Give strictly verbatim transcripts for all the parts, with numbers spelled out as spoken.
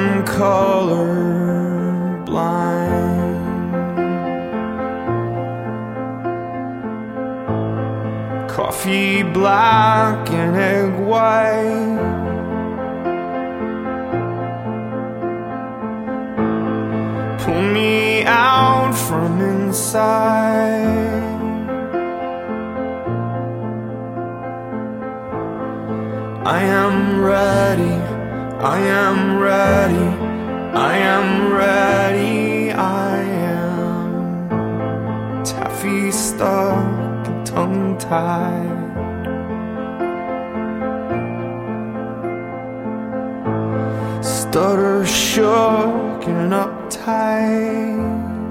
am color blind. Coffee black and egg white, pull me out from inside. I am ready, I am ready, I am ready, I am taffy stuck and tongue-tied. Stutter shook and uptight.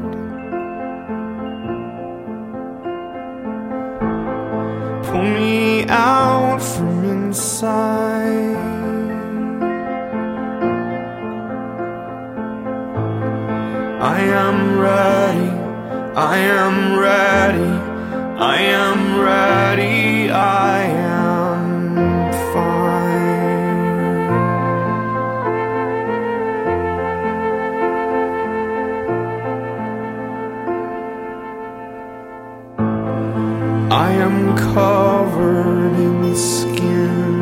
Pull me out from inside. I am ready, I am ready, I am ready, I am fine. I am covered in skin.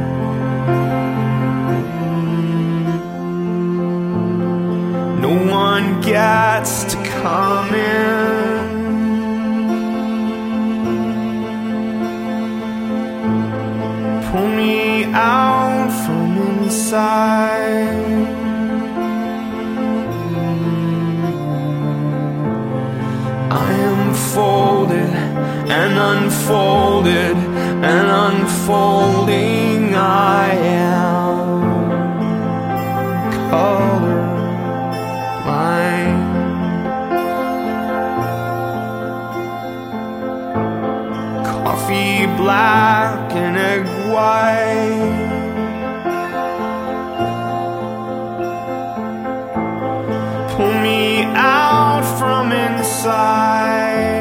No one gets to come in. Pull me out from inside. I am folded and unfolded and unfolding. I am color blind. Coffee black and egg white, pull me out from inside.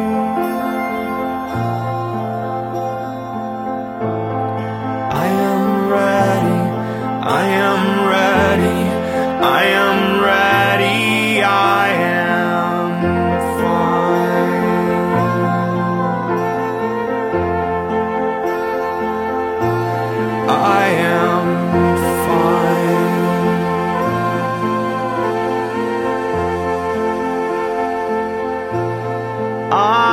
I am ready, I am ready, I am ready, I am fine. I am fine. I